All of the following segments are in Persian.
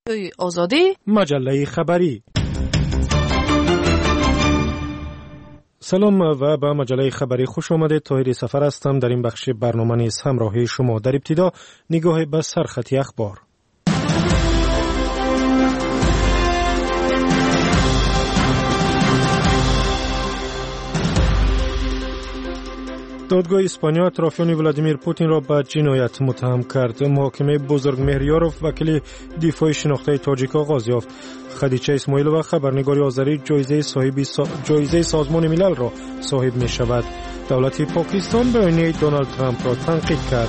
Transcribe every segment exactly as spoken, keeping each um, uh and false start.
آزادی مجله خبری. سلام و به مجله خبری خوش آمدید. طاهر سفر هستم. در این بخش برنامه نیز همراهی شما. در ابتدا نگاه به سرخط اخبار. دادگاه اسپانیا اطرافیان ولادیمیر پوتین را به جنایت متهم کرد. محاکمه بزرگ مهریاروف وکیل دفاع شناخته تاجیک آغاز یافت. خدیجه اسماعیلووا خبرنگار آذری جایزه صاحب سا... جایزه سازمان ملل را صاحب می شود. دولت پاکستان بیانیه دونالد ترامپ را تنقید کرد.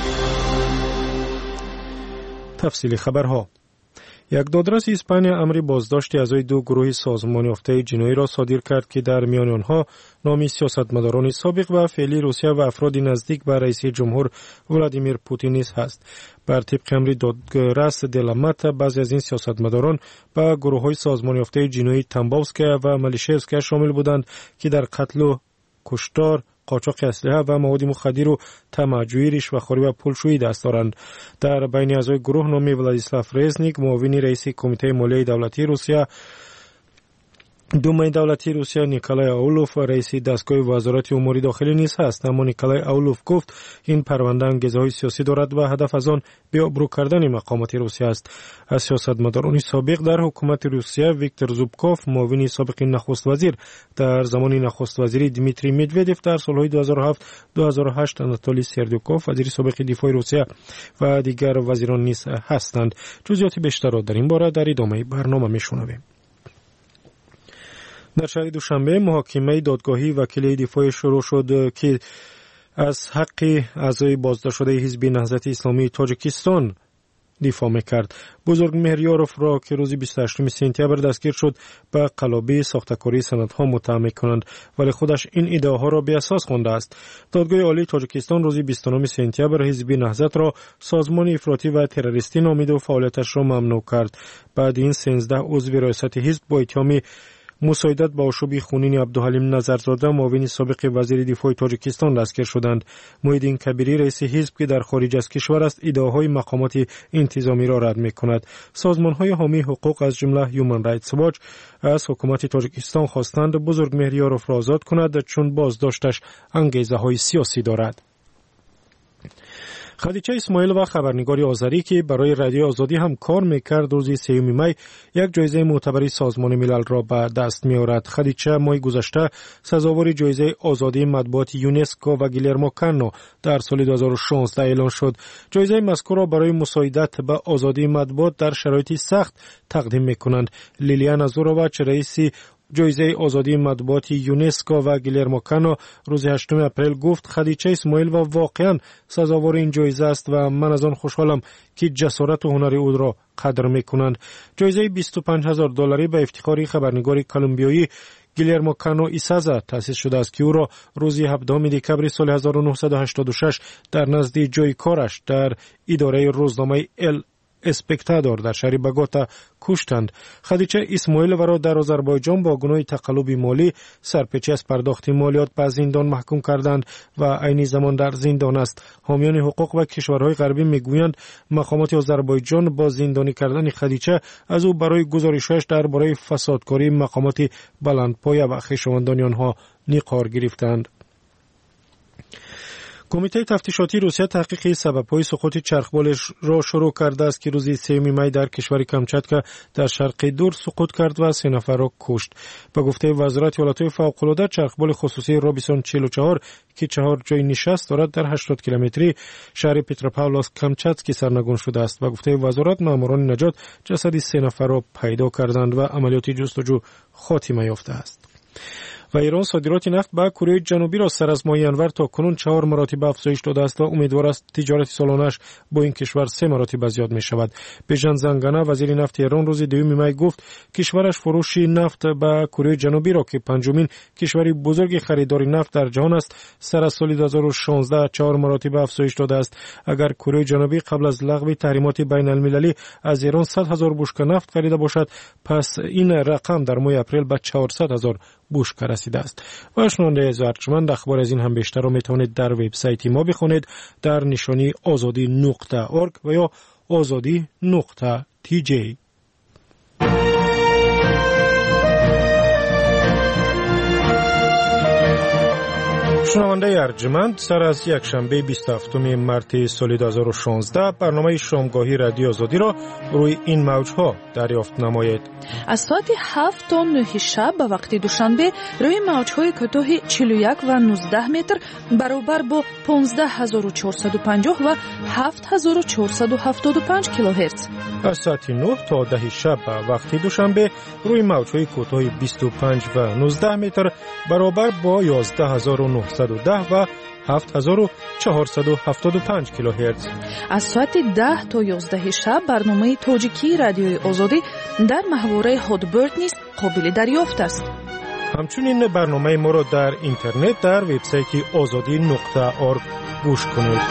تفصیل خبرها. یک دادرس اسپانیا امر بازداشت اعضای دو گروه سازمان یافته جنایی را صادر کرد که در میان آنها نام سیاستمداران سابق و فعلی روسیه و افراد نزدیک به رئیس جمهور ولادیمیر پوتین نیز است. بر طبق امر دادرس دلمت بعضی از این سیاستمداران به گروه‌های سازمان یافته جنایی تنباوسکیا و مالیشوسکیا شامل بودند که در قتل و کشتار، قاچاق اسلحه و مواد مخدر و طمع‌جویی، رشوه‌خوری و پولشویی دست دارند. در بین اعضای گروه نام ولادیسلاو رزنیک، معاون رئیس کمیته مالی دولتی روسیه، دومای دولتی روسیه نیکولای اولوف و رئیس دستگاه وزارت امور داخلی نیز هست. اما نیکولای اولوف گفت این پرونده انگیزه‌های سیاسی دارد و هدف از آن بی‌آبرو کردن مقامات روسیه است. از سیاستمداران سابق در حکومت روسیه ویکتور زوبکوف، معاون سابق نخست وزیر در زمان نخست وزیری دیمیتری مدودف در سالهای دو هزار و هفت دو هزار و هشت، آناتولی سردیوکوف وزیر سابق دفاع روسیه و دیگر وزیران نیز هستند. جزئیات بیشتر را در این باره در ادامه برنامه میشنویم. در شهر دوشنبه محاکمه دادگاهی وکیل دفاع شروع شد که از حق اعضای بازداشت شده حزب نهضت اسلامی تاجیکستان دفاع میکرد. بزرگ مهریاروف را که روز بیست و هشتم سپتامبر دستگیر شد به قلابی ساختکاری سندها متهم میکنند، ولی خودش این ادعاها را بی اساس خوانده است. دادگاه عالی تاجیکستان روز بیست و نهم سپتامبر حزب نهضت را سازمان افراطی و تروریستی نامید و فعالیتش را ممنوع کرد. بعد این سیزده عضو ریاست حزب با اتهام مساعدت با آشوب خونین عبدالحلیم نظرزاده، معاون سابق وزیر دفاع تاجیکستان دستگیر شدند. محیدین کبیری رئیس حزب که در خارج از کشور است ادعاهای مقامات انتظامی را رد می‌کند. سازمان‌های حامی حقوق از جمله هیومن رایتس واچ از حکومت تاجیکستان خواستند بزرگ مهریاروف را آزاد کند چون بازداشتش انگیزه‌های سیاسی دارد. خدیجه اسماعیلووا خبرنگار آذری که برای رادیو آزادی هم کار میکرد روز سوم می یک جایزه معتبری سازمان ملل را به دست میآورد. خدیجه ماه گذشته سزاوار جایزه آزادی مطبوعات یونسکو و گیلرمو کانو در سال دو هزار و شانزده اعلان شد. جایزه مذکور را برای مساعدت به آزادی مطبوعات در شرایط سخت تقدیم میکنند. لیلیانا زورووچ رئیس جایزه آزادی مطبوعات یونسکو و گیلرمو کانو روز هشتم اپریل گفت خدیجه اسماعیلووا واقعا سزاوار این جایزه است و من از آن خوشحالم که جسارت و هنر او را قدر میکنند. جایزه بیست و پنج هزار دلاری به افتخار خبرنگار کلمبیایی گیلرمو کانو ایسازا تأسیس شده است که او را روز هفدهم دکبر سال هزار و نهصد و هشتاد و شش در نزد جای کارش در اداره روزنامه ال اسپکتادور در شهر بگوتا کشتند. خدیجه اسماعیلووا را در آذربایجان با گناه تقلب مالی، سرپیچی از پرداخت مالیات به زندان محکوم کردند و عین زمان در زندان است. حامیان حقوق و کشورهای غربی میگویند مقامات آذربایجان با زندانی کردن خدیجه از او برای گزارشش درباره فسادکاری مقامات بلندپایه و خویشاوندان آنها نقار گرفتند. کمیته تفتیشاتی روسیه تحقیق سبب‌های سقوط چرخبال را شروع کرده است که روز سوم می در کشور کامچاتکا در شرق دور سقوط کرد و سه نفر را کشت. به گفته وزارت ایالات فوق‌العاده چرخبال خصوصی رابیسون چهل و چهار که چهار جای نشست دارد در هشتاد کیلومتری شهر پتروپاولوسک کامچاتسکی سرنگون شده است. به گفته وزارت ماموران نجات جسد سه نفر را پیدا کردند و عملیات جستجو خاتمه یافته است. و ایران صادرات نفت به کره جنوبی را سر از ماه ژانویه تا کنون چهار مراتب افزایش داده است و امیدوار است تجارت سالانش با این کشور سه مراتب زیاد می شود. بیژن زنگنه وزیر نفت ایران روز دوم می گفت کشورش فروش نفت به کره جنوبی را که پنجمین کشور بزرگ خریدار نفت در جهان است سر از سال دو هزار و شانزده چهار مراتب افزایش داده است. اگر کره جنوبی قبل از لغو تحریمات بین المللی از ایران صد هزار بشکه نفت خریده باشد، پس این رقم در ماه اپریل به چهارصد هزار بشکه رسیده است. و شنونده ارجمند اخبار از این هم بیشتر را میتوانید در وبسایت ما بخونید در نشانی آزادی نقطه اورگ و یا آزادی نقطه تی جی. شنونده ارجمند، سر از یک شنبه بیست و هفتم مارس سال دو هزار و شانزده برنامه شامگاهی رادیو آزادی را روی این موجها دریافت نمایید. از ساعت هفت تا نه شب به وقت دوشنبه روی موجهای کوتاه چهل و یک و نوزده متر برابر با پانزده هزار و چهارصد و پنجاه و هفت هزار و چهارصد و هفتاد و پنج کیلوهرتز. از ساعت نه تا ده شب به وقت دوشنبه روی موجهای کوتاه بیست و پنج و نوزده متر برابر با یازده هزار و نهصد و ده و هفت هزار و چهارصد و هفتاد و پنج کیلوهرتز. از ساعت ده تا یازده شب برنامه تاجیکی رادیوی آزادی در محوره هادبرد نیز قابل دریافت است. همچنین برنامه ما را در اینترنت در وبسایت آزادی نقطه اورگ گوش کنید.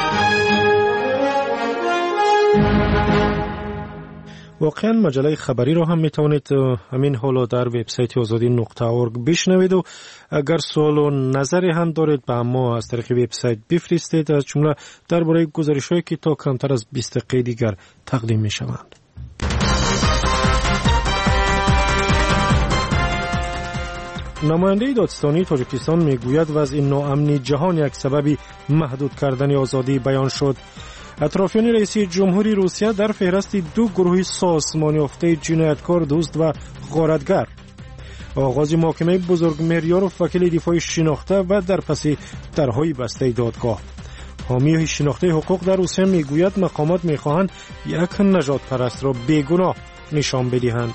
واقعا مجله خبری را هم میتوانید همین حالا در وبسایت آزادی نقطه اورگ بشنوید و اگر سوال و نظری هم دارید به ما از طریق وبسایت بفرستید، از جمله درباره گزارش‌هایی که تا کمتر از بیست دقیقه دیگر تقدیم میشوند. نماینده دادستانی تاجیکستان میگوید وضع ناامنی جهان یک سبب محدود کردن آزادی بیان شد. اطرافیان رئیس جمهوری روسیه در فهرست دو گروه سازمان یافته جنایتکار دزد و غارتگر. آغاز محاکمه بزرگ معیار وکیل دفاع شناخته و در پس درهای بسته دادگاه. حامی شناخته حقوق در روسیه میگوید مقامات میخواهند یک نجات پرست را بیگناه نشان بدهند.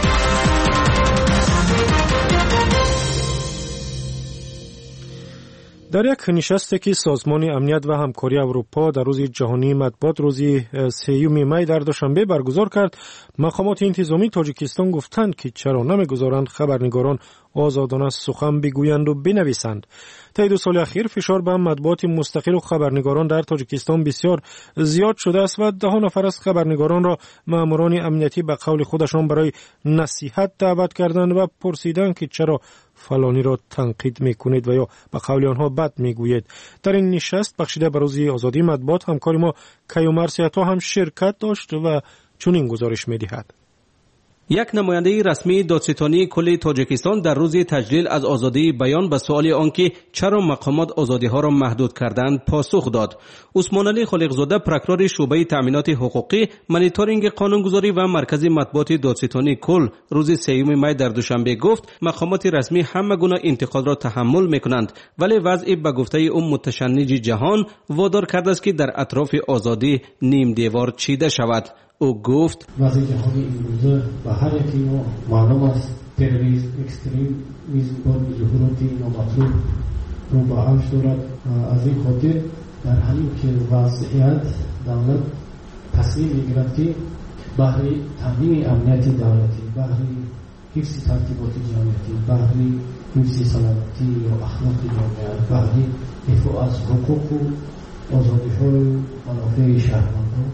در یک نشستی که سازمان امنیت و همکاری اروپا در روز جهانی مطبوعات روز سیوم می در دوشنبه برگزار کرد، مقامات انتظامی تاجیکستان گفتند که چرا نمیگذارند خبرنگاران آزادانه سخن بگویند و بنویسند. طی دو سال اخیر فشار به مطبوعات مستقل و خبرنگاران در تاجیکستان بسیار زیاد شده است و ده ها نفر از خبرنگاران را ماموران امنیتی به قول خودشان برای نصیحت دعوت کردند و پرسیدند که چرا فلانی را تنقید میکنید و یا به قول آنها بد میگویید. در این نشست بخشیده به روز آزادی مطبوعات همکار ما کیومر سیاتا هم شرکت داشت و چنین گزارش میدهد. یک نماینده رسمی دادستانی کل تاجیکستان در روز تجلیل از آزادی بیان به سوال آنکه چرا مقامات آزادی ها را محدود کردند پاسخ داد. عثمان علی خالقزاده پروکرور شعبه تامینات حقوقی، مانیتورینگ قانونگذاری و مرکز مطبوعات دادستانی کل روز سیوم می در دوشنبه گفت مقامات رسمی همه گونه انتقاد را تحمل میکنند، ولی وضع به گفته او متشنج جهان وادار کرده است که در اطراف آزادی نیم دیوار چیده شود. او گفت وضع جهانی امروزه به هر یکی ما معلوم است تروریسم، اکستریمیسم با ظهوراتی نامطلوب رو به اوج دارد. از این خاطر در همین که وضعیت دولت تصمیم میگیرد که بهره تامین امنیت دولتی، بهره حفظ ترتیبات جمعیتی، بهره حفظ سلامتی و اخلاق جامعه، بهره دفاع از حقوق و آزادی‌های منافع شهروندان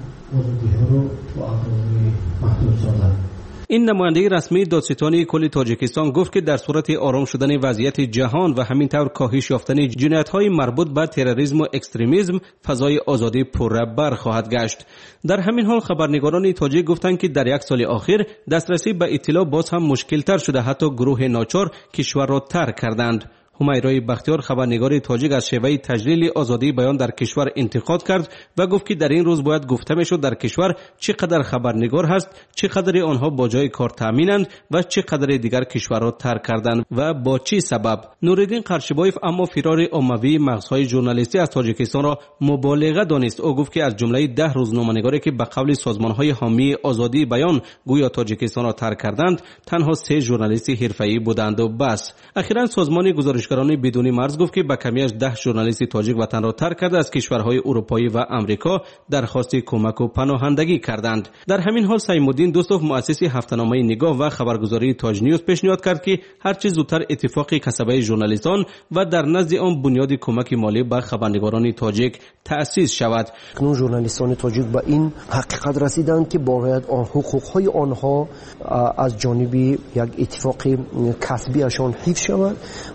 این نماینده رسمی دادستانی کل تاجیکستان گفت که در صورت آرام شدن وضعیت جهان و همینطور کاهش یافتن جنایت‌های مربوط به تروریسم و اکستریمیسم فضای آزادی پرربر خواهد گشت. در همین حال خبرنگاران تاجیک گفتند که در یک سال اخیر دسترسی به اطلاع باز هم مشکل‌تر شده، حتی گروه ناچار کشور را ترک کردند. همیرای بختیار خبرنگار تاجیک از شیوه تجلیل آزادی بیان در کشور انتقاد کرد و گفت که در این روز باید گفته میشد در کشور چقدر خبرنگار هست، چقدر آنها با جای کار تامینند و چقدر دیگر کشور را ترک کردند و با چه سبب. نوردین قرشبایف اما فرار عمومی مغزهای ژورنالیستی از تاجیکستان را مبالغه دانست. او گفت که از جمله ده روزنامه‌نگاری که به قول سازمان‌های حامی آزادی بیان گویا تاجیکستان را ترک کردند، تنها سه ژورنالیست حرفه‌ای بودند و بس. اخیراً سازمان گزارش گزارشگران بدون مرز گفت که به کمی از ده ژورنالیست تاجیک وطن را ترک کرده از کشورهای اروپایی و امریکا درخواست کمک و پناهندگی کردند. در همین حال سعیم الدین دوستوف مؤسس هفته‌نامه نگاه و خبرگزاری تاج نیوز پیشنهاد کرد که هر چه زودتر اتفاق کسبه ژورنالیستان و در نزد آن بنیاد کمک مالی به خبرنگاران تاجیک تأسیس شود. کنون ژورنالیستان تاجیک به این حقیقت رسیدند که باید آن حقوق‌های آنها از جانب یک اتفاق کسبیشان حفظ شود و البته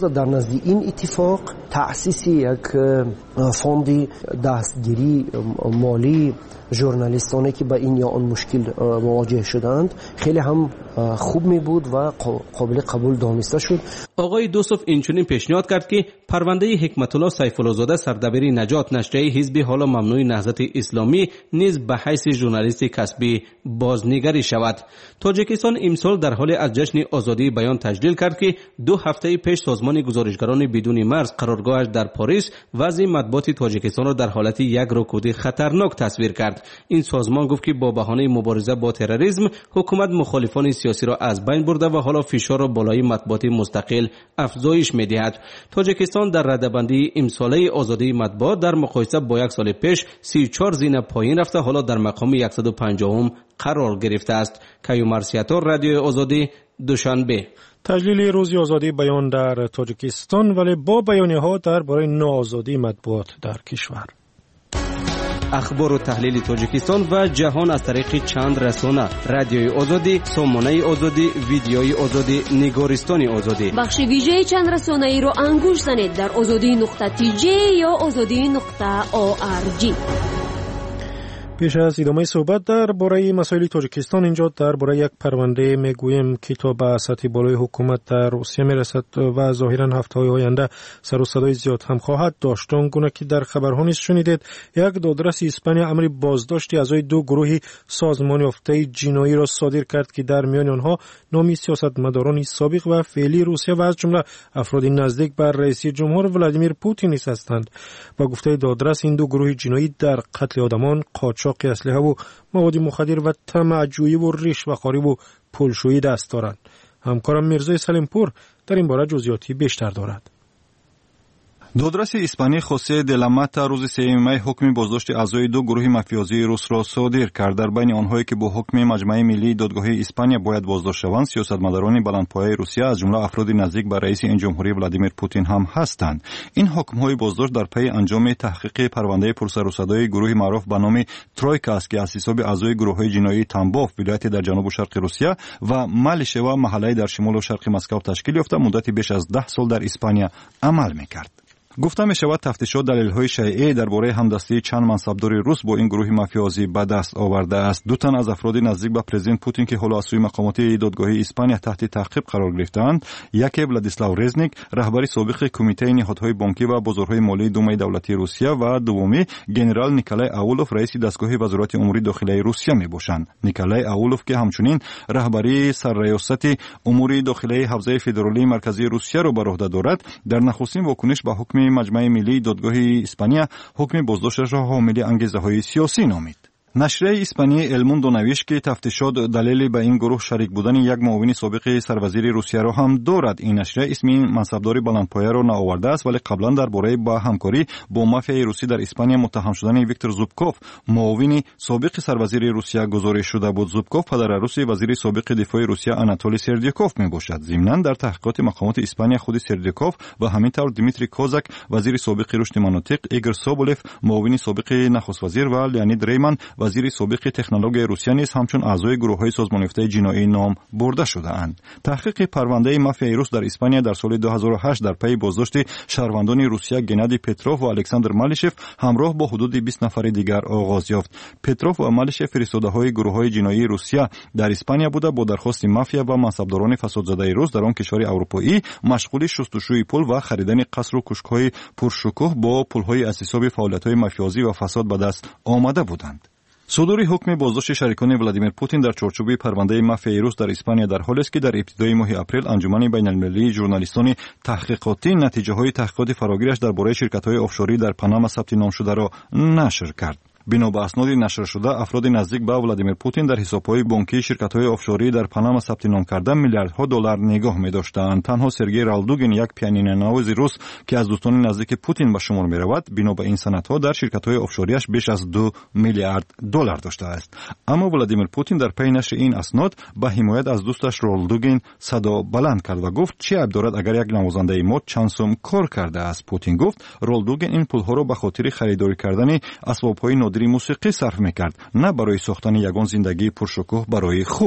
و در نزد این اتفاق تأسیس یک فوند دستگیری مالی ژورنالیستانی که با این یا آن مشکل مواجه شدند خیلی هم خوب می بود و قابل قبول دانسته شد. آقای دوسوف اینچنین پیشنهاد کرد که پرونده حکمت الله سیف الله زاده سردبیر نجات نشریه حزب حالا ممنوع نهضت اسلامی نیز به حیث ژورنالیست کسبی بازنگری شود. تاجیکستان امسال در حال از جشن آزادی بیان تجلیل کرد که دو هفته پیش سازمان گزارشگران بدون مرز قرارگاهش در پاریس وضع مطبوعات تاجیکستان را در حالت یک رکود خطرناک تصویر کرد. این سازمان گفت که با بهانه مبارزه با تروریسم حکومت مخالفان سیاسی را از بین برده و حالا فشار را بالای مطبوعات مستقل افزایش می‌دهد. تاجیکستان در رده‌بندی امساله آزادی مطبوعات در مقایسه با یک سال پیش سی و چهار زینه پایین رفته، حالا در مقام صد و پنجاه قرار گرفته است. کیومر سیاتور، رادیو آزادی، دوشنبه. تجلیل روز آزادی بیان در تاجیکستان ولی با بیانیه‌ها درباره ناآزادی مطبوعات در کشور. اخبار و تحلیل تاجیکستان و جهان از طریق چند رسانه: رادیوی آزادی، سامانه آزادی، ویدیوی آزادی، نگارستان آزادی. بخش ویژه چند رسانه ای رو انگوش زنید در آزادی نقطه تی جی یا آزادی نقطه او آر جی. پیش از ادامه صحبت درباره مسائل تاجیکستان، اینجا درباره یک پرونده میگوییم که تا به سطح بالای حکومت در روسیه میرسد و ظاهرا هفته‌های آینده سر و صدای زیاد هم خواهد داشت. آنگونه که در خبرها نیز شنیدید، یک دادرس اسپانیا امر بازداشت اعضای دو گروه سازمان یافته جنایی را صادر کرد که در میان آنها نام سیاستمداران سابق و فعلی روسیه و از جمله افراد نزدیک به رئیس جمهور ولادیمیر پوتین هستند. با گفته دادرس، این دو گروه جنایی در قتل آدمان، قاچاق اسلحه و مواد مخدر و طمع‌جویی و رشوه‌خواری و پولشویی دست دارند. همکارم میرزای سلیمپور در این باره جزئیاتی بیشتر دارد. دادرس اسپانی خوسه دلاماتا روز سوم می حکم بازداشت اعضای دو گروه مافیازی روس را صادر کرد. در بین آنهایی که با حکم مجمع ملی دادگاه اسپانیا باید بازداشت شوند، سیاستمداران بلندپایه روسیه از جمله افراد نزدیک به رئیس این جمهوری ولادیمیر پوتین هم هستند. این حکم‌های بازداشت در پی انجام تحقیق پرونده پرسر و صدای گروه معروف به نام ترویکا است که از حساب اعضای گروه‌های جنایی تنباف ولایت در جنوب و شرق روسیه و مالشه و محله در شمال و شرق مسکو تشکیل یافته مدت بیش از ده سال در اسپانیا عمل می‌کرد. گفته می شود تفتیشات دلیل‌های شایع درباره همدستی چند منصبدار روس با این گروه مافیازی به دست آورده است. دو تن از افراد نزدیک به پرزیدنت پوتین که حالا از سوی مقامات دادگاه اسپانیا تحت تعقیب قرار گرفتند، یکی ولادیسلاو رزنیک، رهبر سابق کمیته نهادهای بانکی و بازارهای مالی دومای دولتی روسیه، و دومی گنرال نیکولای اولوف، رئیس دستگاه وزارت امور داخلی روسیه میباشند. نیکولای اولوف که همچنین رهبری سرریاست امور داخلی حوزه فدرالی مرکزی روسیه را بر عهده دارد، در نخستین واکنش به حکم مجمع ملی دادگاه اسپانیا حکم بازداشتش را حامل انگیزه‌های سیاسی نامید. نشریه اسپانی الموندو نوشت که تفتیشات دلیلی به این گروه شریک بودن یک معاون سابق سروزیر روسیه را هم دارد. این نشریه اسم این منصبدار بلندپایه را نآورده است، ولی قبلا درباره با همکاری با مافیای روسی در اسپانیا متهم شدن ویکتور زوبکوف، معاون سابق سروزیر روسیه، گزارش شده بود. زوبکوف پدر روسی وزیر سابق دفاع روسیه آناتولی سردیکوف میباشد. ضمناً در تحقیقات مقامات اسپانیا خود سردیکوف و همینطور دیمیتری کوزاک، وزیر سابق رشد مناطق، ایگور سوبولف، معاون سابق نخست وزیر، و لیانید ریمن، وزیر سابق تکنولوژی روسیه نیز همچون اعضای گروه‌های سازمان یافته جنایی نام برده شده‌اند. تحقیق پرونده مافیای روس در اسپانیا در سال دو هزار و هشت در پی بازداشت شهروندان روسیه گنادی پتروف و الکساندر مالیشف همراه با حدود بیست نفر دیگر آغاز یافت. پتروف و مالیشف فرستاده‌های گروه‌های جنایی روسیه در اسپانیا بوده با درخواست مافیا و منصبداران فسادزده روس در آن کشور اروپایی مشغول شستشوی پول و خریدن قصر و کوشک‌های پرشکوه با پول‌های از حساب فعالیت‌های مافیازی و فساد به دست آمده بودند. صدور حکم بازداشت شریکان ولادیمیر پوتین در چارچوب پرونده مافیای روس در اسپانیا در حالی است که در ابتدای ماه اپریل انجمن بین‌المللی ژورنالیستان تحقیقاتی نتیجه‌های تحقیقات فراگیرش درباره شرکت‌های آفشوری در پاناما ثبت نام شده را نشر کرد. بنا به اسناد نشر شده، افراد نزدیک به ولادیمیر پوتین در حساب‌های بانکی شرکت‌های آفشوری در پاناما ثبت نام کرده میلیاردها دلار نگاه می‌داشتند. تنها سرگئی رالدوگین، یک پیانینونواز روس که از دوستان نزدیک پوتین به شمار می‌رود، بنا به این سندها در شرکت‌های آفشوریش بیش از دو میلیارد دلار داشته است. اما ولادیمیر پوتین در پی نشر این اسناد به حمایت از دوستش رالدوگین صدا بلند کرد و گفت چه عیب دارد اگر یک نوازنده مد چند سوم کار کرده است. پوتین گفت رالدوگین این پول‌ها را به خاطر خریداری کردن اسباب‌های موسیقی صرف میکرد، نه برای ساختن یگان زندگی پرشکوه برای خود.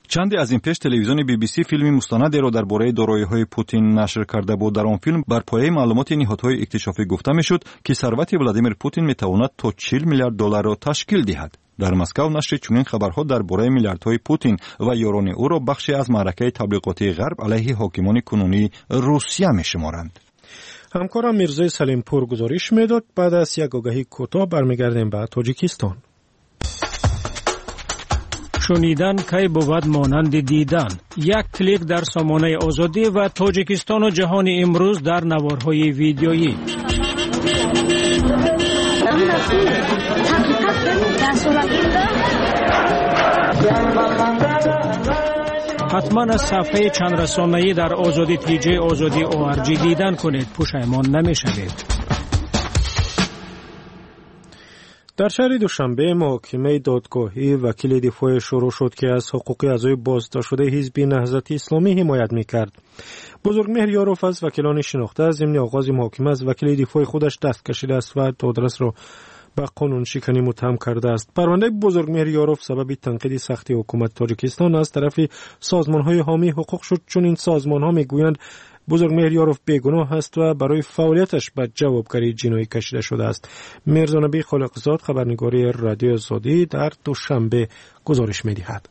چندی از این پیش تلویزیون بی بی سی فیلمی مستندی را درباره دارایی‌های پوتین نشر کرده بود. در آن فیلم بر پایه معلومات نهادهای اکتشافی گفته میشد که ثروت ولادیمیر پوتین میتواند تا چهل میلیارد دلار را تشکیل دهد. در مسکو نشر چنین خبرها درباره میلیاردهای پوتین و یاران او را بخشی از معرکه تبلیغاتی غرب علیه حاکمان کنونی روسیه میشمارند. همکارم میرزای سلیمپور گزارش میداد. بعد از یک آگهی کوتاه برمیگردیم به تاجیکستان. شنیدن کی بود مانند دیدن. یک کلیک در سامانه آزادی و تاجیکستان و جهان امروز در نوارهای ویدیویی. حتما از صفحه چند رسانه‌ای در آزادی تی جی آزادی او آر جی دیدن کنید. پشیمان نمی‌شوید. در شهر دوشنبه محاکمه دادگاهی وکیل دفاع شروع شد که از حقوق اعضای بازداشت شده حزب نهضت اسلامی حمایت می‌کرد. بزرگمهر یاروف از وکیلان شناخته ضمن آغاز محاکمه از وکیل دفاع خودش دست کشیده است و دادرس را به قانون شکنی متهم کرده است. پرونده بزرگمهر یاروف سبب تنقید سختی حکومت تاجیکستان از طرف سازمان‌های حامی حقوق شد، چون این سازمان‌ها می‌گویند بزرگمهر یاروف بیگناه است و برای فعالیتش به جوابگری جنایی کشیده شده است. میرزا نبی خالقزاد خبرنگاری رادیو آزادی در دوشنبه گزارش می‌دهد.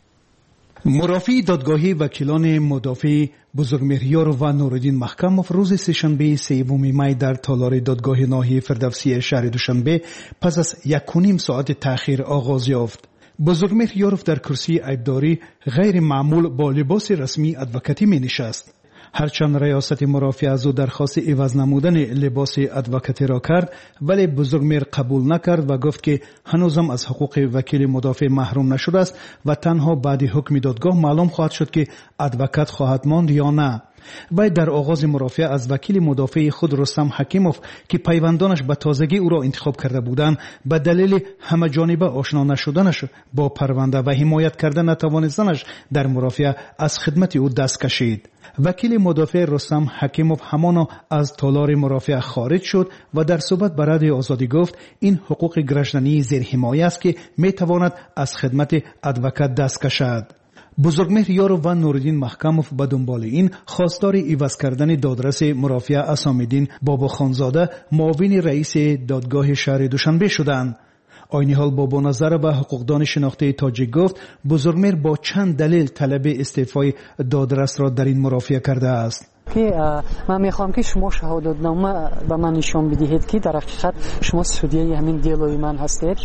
مرافعی دادگاهی وکیلان مدافع بزرگمهر یاروف و نورالدین محکموف روز سه‌شنبه سوم می در تالار دادگاه ناحیه فردوسی شهر دوشنبه پس از یک و نیم ساعت تأخیر آغاز یافت. بزرگمهر یاروف در کرسی عیبداری غیر معمول با لباس رسمی ادوکاتی می نشست. هرچند ریاست مرافع از او درخواست عوض نمودن لباس ادوکاتی را کرد، ولی بزرگمهر قبول نکرد و گفت که هنوزم از حقوق وکیل مدافع محروم نشده است و تنها بعد حکم دادگاه معلوم خواهد شد که ادوکات خواهد ماند یا نه. وی در آغاز مرافعه از وکیل مدافع خود رستم حکیموف که پیوندانش به تازگی او را انتخاب کرده بودند به دلیل همه جانبه آشنا نشدنش با پرونده و حمایت کردن نتوانستنش در مرافعه از خدمت او دست کشید. وکیل مدافع رستم حکیموف همانا از تالار مرافعه خارج شد و در صحبت به رادیو آزادی گفت این حقوق گرجدنی زیر حمایت است که می تواند از خدمت ادوکات دست کشد. بزرگمهر یاروف و نورالدین محکموف به دنبال این خواستار عوض کردن دادرس مرافعه اسام‌الدین بابا خانزاده معاون رئیس دادگاه شهر دوشنبه شدند. عین حال بابا نظر به حقوقدان شناخته تاجیک گفت بزرگمهر با چند دلیل طلب استعفای دادرس را در این مرافعه کرده است. که من میخوام که شما شهادتنامه به من نشان بدهید که در حقیقت شما سودیه همین دیلوی من هستید،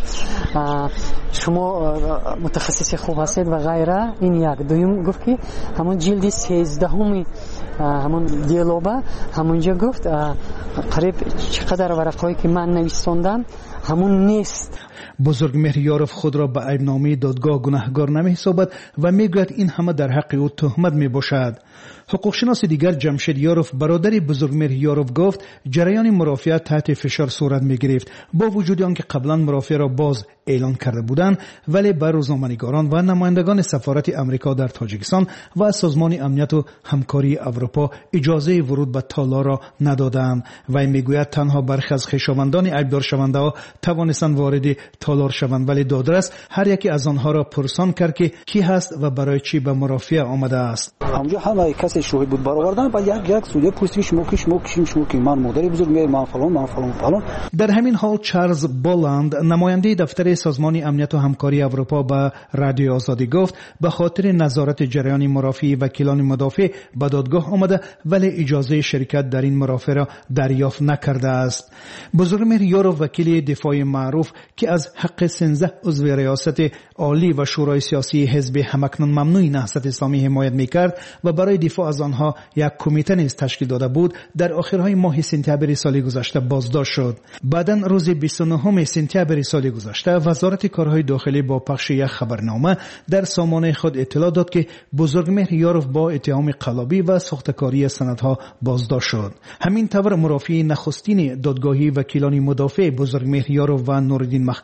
شما متخصص خوب هستید و غیره. این یک. دویم گفت که همون جلد سیزدهم همون دیلوبه همونجا گفت قریب چقدر ورقهایی که من نویساندم همون نیست. بزرگمهر یاروف خود را به عیبنامه دادگاه گناهکار نمی‌حسابد و میگوید این همه در حق او تهمت میباشد. حقوقشناس دیگر جمشید یاروف برادر بزرگمهر یاروف گفت جریان مرافعه تحت فشار صورت میگرفت، با وجود آنکه قبلا مرافعه را باز اعلان کرده بودند، ولی به روزنامه‌نگاران و نمایندگان سفارت امریکا در تاجیکستان و سازمان امنیت و همکاری اروپا اجازه ورود به تالار را ندادند. و میگوید تنها برخی از خویشاوندان عیبدار شونده ها توانستند وارد تالار شوند، ولی دادرس هر یکی از آنها را پرسان کرد که کی هست و برای چی به مرافعه آمده است. همونجا همه کسی شاهد بود برآوردن و یک یک سوی پرسید شما کی شما کی شما کی من مادر بزرگ من فلان من فلان فلان. در همین حال چارلز بولند نماینده دفتر سازمان امنیت و همکاری اروپا به رادیو آزادی گفت به خاطر نظارت جریان مرافعی وکیلان مدافع به دادگاه آمده ولی اجازه شرکت در این مرافعه را دریافت نکرده است. بزرگمهر یاروف وکیل دفاع معروف که از حق سیزده عضو ریاست عالی و شورای سیاسی حزب همکنون ممنوع نهضت اسلامی حمایت میکرد و برای دفاع از آنها یک کمیته نیز تشکیل داده بود، در آخرهای ماه سپتامبر سال گذشته بازداشت شد. بعداً روز بیست و نهم سپتامبر سال گذشته وزارت کارهای داخلی با پخش یک خبرنامه در سامانه خود اطلاع داد که بزرگمهر یاروف با اتهام قلابی و ساختکاری سندها بازداشت شد. همین طور مرافع نخستین دادگاهی وکیلان مدافع بزرگمهر یاروف و نورالدین محکموف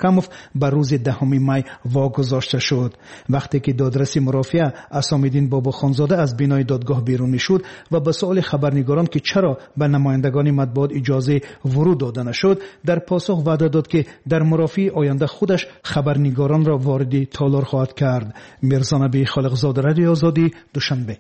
محکموف بر روز دهم می واگذاشته شد. وقتی که دادرس مرافعه اسام‌الدین باباخانزاده از بینای دادگاه بیرون میشد و به سؤال خبرنگاران که چرا به نمایندگان مطبوعات اجازه ورود داده نشد، در پاسخ وعده داد که در مرافعه آینده خودش خبرنگاران را وارد تالار خواهد کرد. میرزا نبی خالقزاده، رادیو آزادی، دوشنبه.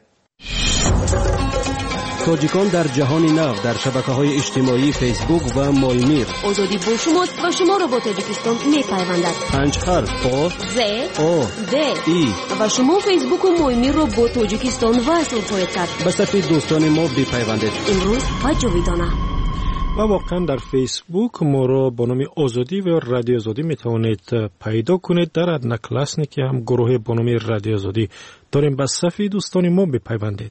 تاجیکان در جهان نو در شبکه‌های اجتماعی فیسبوک و مایمیر. آزادی با شماست و شما را با تاجیکستان می‌پیوندد. پنج حرف آ ز آ د ای و شما فیسبوک و مایمیر را با تاجیکستان وصل خواهید کرد. به صفحه دوستان ما بپیوندید. امروز و جاویدانه. و واقعا در فیسبوک ما را با نام آزادی و رادیو آزادی می توانید پیدا کنید. در ادنا کلاسنیکی هم گروه با نام رادیو آزادی داریم. به صفحه دوستان ما بپیوندید.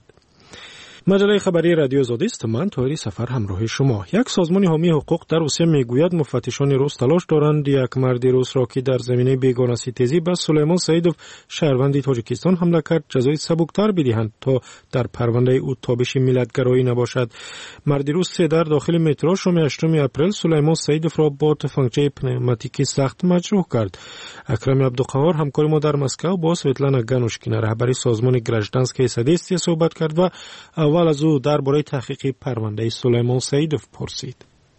مجله خبری رادیو آزادی است. من طاهری سفر همراه شما. یک سازمان حامی حقوق در روسیه میگوید مفتشان روس تلاش دارند یک مرد روس را که در زمینه بیگانه ستیزی به سلیمان سعیدوف شهروند تاجیکستان حمله کرد جزای سبکتر بدهند تا در پرونده او تابش ملتگرایی نباشد. مرد روس در داخل مترو شام هشتم اپریل سلیمان سعیدوف را با تفنگچه پنوماتیکی سخت مجروح کرد. اکرم عبدالقهار همکار ما در مسکو با سویتلانا گانوشکینا رهبر سازمان گراژدانسکی سدیستی صحبت کرد و اول از او درباره تحقیق پرونده سلیمان سعیدوف پرسید.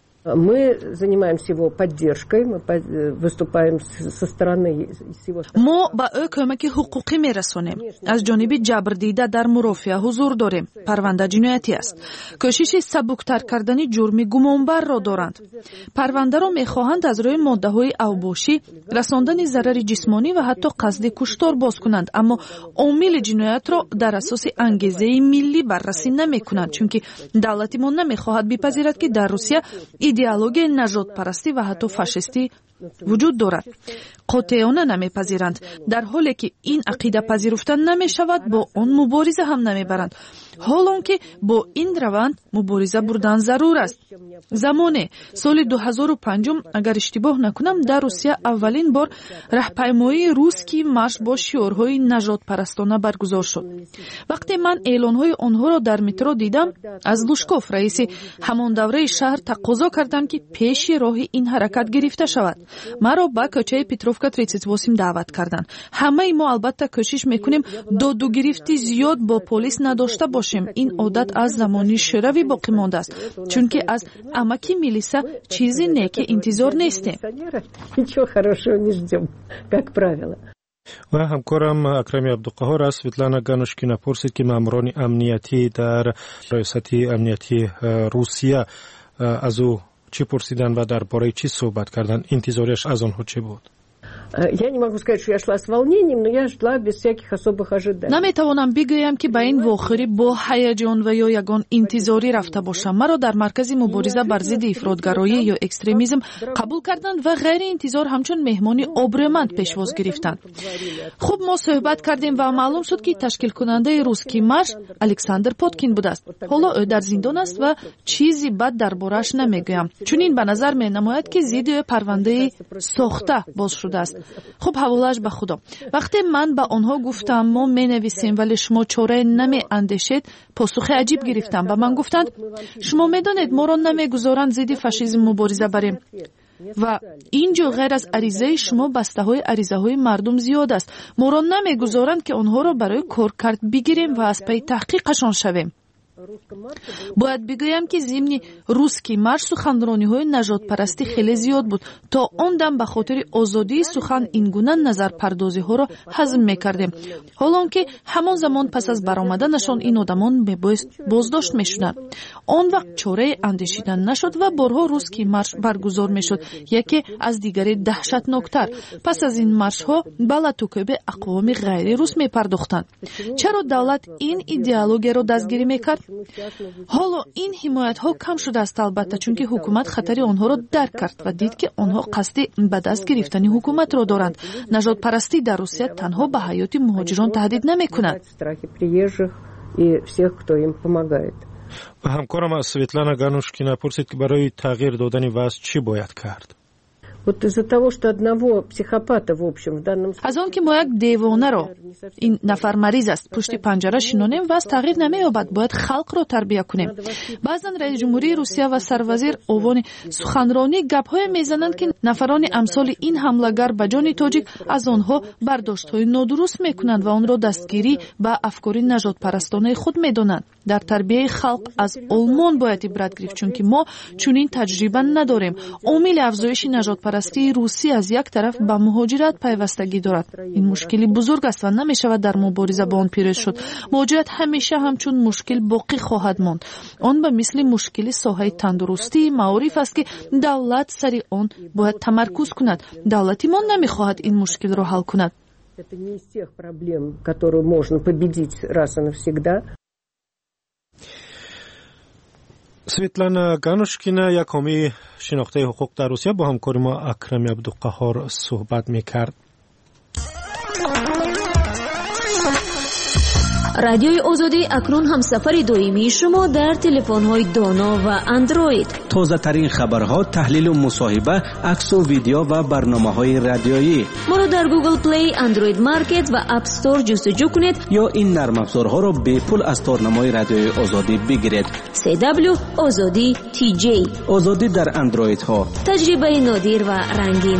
Мы занимаемся его поддержкой, мы выступаем со стороны его. ما با او کمک حقوقی میرسونیم. از جانب جبردیده در مرافعه حضور داریم. پرونده جنایتی است. کوشش سبکتر کردن جرم گمانبر را دارند. پرونده را میخواهند از روی ماده های اوباشی، رساندن ضرر جسمانی و حتی قصد کشتار باز کنند، اما عامل جنایت را در اساس انگیزه ملی بررسی نمیکنند، چون که دولت ما نمیخواهد بپذیرد که در روسیه ایدئولوژی نژاد پرستی و حتی فاشیستی وجود دارد. قاطعانه نمیپذیرند. در حالی که این عقیده پذیرفته نمی شود با آن مبارزه هم نمیبرند. حالان که با این روند مبارزه بردن ضرور است. زمان سال دو هزار و پنج اگر اشتباه نکنم در روسیه اولین بار راهپیمایی روسکی مارش با شعارهای نژاد پرستانه برگزار شد. وقتی من اعلانهای آنها را در مترو دیدم، از لوشکوف رئیس همان دوره شهر تقاضا کردند که پیش راه این حرکت گرفته شود. مرا به کوچه پتروفکا بیست و هشت دعوت کردند. همه ما البته کوشش میکنیم داد و گرفتی زیاد با پلیس نداشته باشیم. این عادت از زمانی شوروی باقی مانده است، چون که از امکی میلیسا چیزی نیک انتظار نیستیم. و همکارم اکرم عبدالقهار از سویتلانا گانوشکینا پرسید که ماموران امنیتی در ریاست امنیتی روسیه از او چی پرسیدن و درباره چی صحبت کردن؟ انتظارش از آنها چه بود؟ Я не могу сказать, что я шла с волнением, но я шла без всяких особых ожиданий. نمیتوانم بگویم که به این واخری با هیجان و یا یگان انتظاری رفته باشم. مرا در مرکز مبارزه بر ضد افراطگرایی یا اکستریمیسم قبول کردند و غیر انتظار همچون مهمانی ابرومند پیشواز گرفتند. خوب ما صحبت کردیم و معلوم شد که تشکیل کننده روسکی مارش الکساندر پوتکین بوده است. حالا او در زندان است و چیزی بد دربارش نمیگویم، چون این به نظر می نماید که ضد پرونده ساخته باز شده است. خب حوالش به خدا. وقتی من به آنها گفتم ما می نویسیم ولی شما چاره نمی اندیشید، پاسخ عجیب گرفتم و من گفتند شما می دانید ما را نمی گذارند ضد فاشیسم مبارزه بریم و اینجا غیر از عریضه شما بسته های عریضه های مردم زیاد است. ما را نمی گذارند که آنها را برای کار کرد بگیریم و از پی تحقیقشان شویم. باید بگویم که ضمن روسکی مارش سخنرانی های نژاد پرستی خیلی زیاد بود. تا آن دم به خاطر آزادی سخن این گونه نظر پردازی ها را هضم میکردیم، حالان که همان زمان پس از برآمدنشان این آدمان به بازداشت میشدند. آن وقت چاره اندیشیدن نشد و بارها روسکی مارش برگزار میشد، یکی از دیگری دهشتناکتر. پس از این مارش ها به لطوکوب اقوام غیر روس میپرداختند. چرا دولت این ایدئولوژی را دستگیری میکرد؟ حالا این حمایت ها کم شده است، البته چون که حکومت خطر آنها را درک کرد و دید که آنها قصد به دست گرفتن حکومت را دارند. نژاد پرستی در روسیه تنها به حیات مهاجران تهدید نمی کند. و همکارم از سویتلانا گانوشکینا پرسید که برای تغییر دادن وضع چی باید کرد؟ Вот из-за того, что одного психопата, в общем, в данном случае... از آن که ما یک دیوانه رو این نفر مریض است پشت پنجره شنونیم و از تغییر نمی‌یابد باید خلق رو تربیت کنیم. بعضا رئیس جمهوری روسیه و سروزیر اوان سخنرانی گپ‌های میزنند که نفران امثال این حمله‌گر به جان تاجیک از آنها برداشت‌های نادرست میکنند و آن را دستگیری به افکار نژاد پرستانه خود میدانند. در تربیت خلق از آلمان باید عبرت گرفت چون که ما چنین تجربه نداریم. عامل افزایش نژاد پرستی روسی از یک طرف به مهاجرت پیوستگی دارد. این مشکلی بزرگ است و نمی‌شود در مبارزه با آن پیروز شد. مهاجرت همیشه همچون مشکل باقی خواهد ماند. آن به مثل مشکل ساحه تندرستی معروف است که دولت سر آن باید تمرکز کند. دولتی ما نمی‌خواهد این مشکل را حل کند. Это не из тех проблем, которые можно победить раз и навсегда. سویتلانا گانوشکینا یک حامی شناخته حقوق در روسیه با همکار ما اکرم عبدالقهار صحبت میکرد. رادیوی آزادی اکنون همسفر دائمی شما در تلفن‌های دانا و اندروید. تازه ترین خبرها، تحلیل و مصاحبه، عکس و ویدیو و برنامه‌های رادیویی. ما را در گوگل پلی، اندروید مارکت و اپ استور جستجو کنید یا این نرم افزارها را به پول از تارنمای رادیوی آزادی بگیرید. سی دبلیو آزادی تی جی. آزادی در اندروید ها. تجربه نادر و رنگین.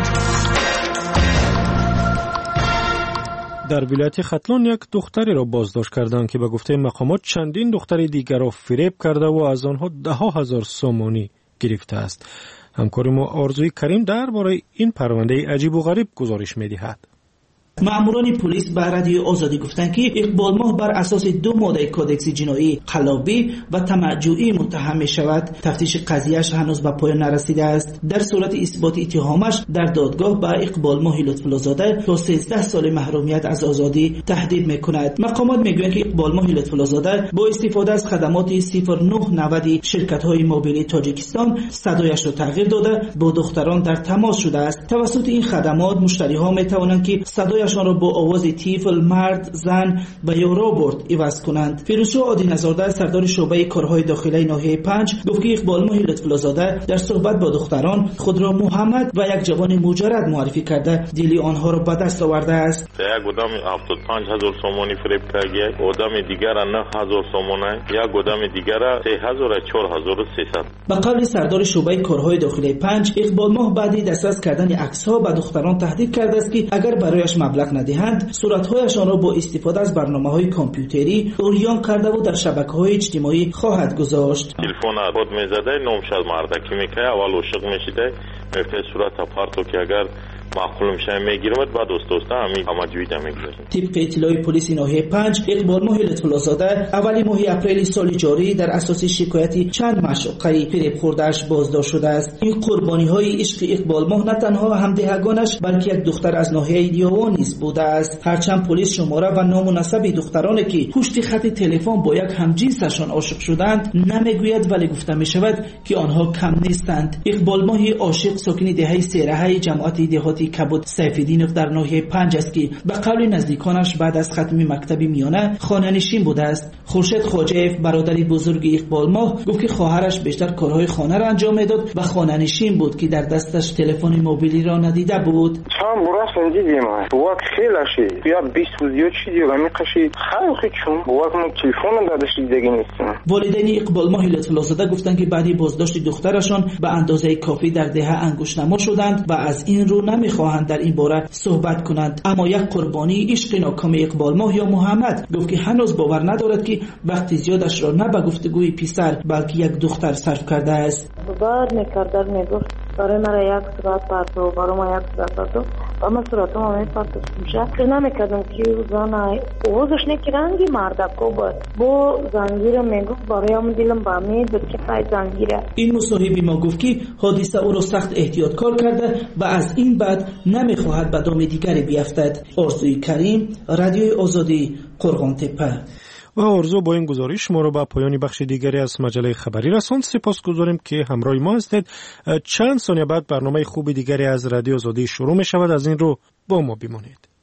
در ولایت ختلان یک دختری را بازداشت کردند که به گفته مقامات چندین دختر دیگر را فریب کرده و از آنها ده ها هزار سومانی گرفته است. همکار ما آرزوی کریم درباره این پرونده عجیب و غریب گزارش می‌دهد. ماموران پلیس به رادیو آزادی گفتند که اقبال ماه بر اساس دو ماده کودکس جنایی قلابی و طمع‌جویی متهم می شود. تفتیش قضیهش هنوز به پایان نرسیده است. در صورت اثبات اتهامش در دادگاه به اقبال ماه لطف‌الله زاده تا سیزده سال محرومیت از آزادی تهدید می کند. مقامات می گویند که اقبال ماه لطف‌الله زاده با استفاده از خدمات صفر نه نود شرکت‌های موبیلی تاجیکستان صدایش را تغییر داده با دختران در تماس شده است. توسط این خدمات مشتری‌ها می توانند که صدای شان را با آواز تیفل، مرد، زن و یا رابرت عوض کنند. فیروزشاه عادی نزاده سردار شعبه کارهای داخلی ناحیه پنج گفت که اقبال ماه لطف‌الله زاده در صحبت با دختران خود را محمد و یک جوان مجرد معرفی کرده دل آنها را به دست آورده است. یک آدم هفتاد و پنج هزار سومانی فریب کرده، آدم دیگر نه هزار سومانی، یک آدم دیگر سه هزار و چهار هزار و سیصد. به قول سردار شعبه کارهای داخلی پنج اقبال ماه بعد دسترس کردن عکس‌ها به دختران تهدید کرده است که اگر برایش مبلغ ندهند صورتهایشان را با استفاده از برنامه‌های کامپیوتری اوریان کرده و در شبکه‌های اجتماعی خواهد گذاشت. تلفن خود می‌زده نامشد مردکی میکنه اول عاشق میشیده میفته صورت پارتو که اگر معقول میشه میگیرمت بعد دوست دوستا همین امجویدا میگیره. طبق اطلاع پلیس ناحیه پنج اقبال ماه لطف‌الله زاده اولی ماه اپریل سال جاری در اساس شکایتی چند مشوقه فریب خورده‌اش بازداشت شده است. این قربانی‌های عشق اقبال ماه نه تنها همدهگانش بلکه یک دختر از ناحیه دیوان نیز بوده است. هرچند پلیس شماره و نام و نسب دخترانی که پشت خط تلفن با یک همجنسشان عاشق شدند نمیگوید ولی گفته می‌شود که آنها کم نیستند. اقبال ماه عاشق ساکن دهه سیره‌های جماعت دهاتی کبود سیف‌الدینوف در ناحیه پنج است که به قول نزدیکانش بعد از ختم مکتب میانه خانه‌نشین بوده است. خورشید خواجه‌اف برادری بزرگ اقبال ماه گفت که خواهرش بیشتر کارهای خانه را انجام میداد و خانه‌نشین بود که در دستش تلفن موبیلی را ندیده بود. چند برای دیدیم وقت خیلی شد یا بیست ویدیو چی دیگه می‌کشید خیلی چون وقت من تلفن دادش دیگه نیستم. والدین اقبال ماه لطف‌الله زاده گفتند که بعد بازداشت دخترشان به اندازه کافی در دهه انگشت‌نما شدند و از این رو نمی‌خواهند در این باره صحبت کنند. اما یک قربانی عشق ناکام اقبال ماه یا محمد گفت که هنوز باور ندارد که وقتی زیادش را نه به گفتگوی پسر بلکه یک دختر صرف کرده است. بعد می‌کرد میگفت برای مرا یک صورت پرتو برای ما یک صورت پرتو و من صورت ما می‌پرتو میشه که نمی‌کردم که زن اوزش نه که رنگی مردکو بود با زنجیر میگفت برایم دلم با می دو که پای زنجیره. این مصاحبی ما گفت که حادثه او را سخت احتیاط کار کرده و از این بعد نمی‌خواهد به دام دیگری بیفتد. آرزوی کریم، رادیوی آزادی، قرغان تپه. و آرزو با این گزارش ما رو به پایان بخش دیگری از مجله خبری رساند. سپاس گذاریم که همراه ما هستید. چند ثانیه بعد برنامه خوب دیگری از رادیو آزادی شروع می شود. از این رو با ما بمانید.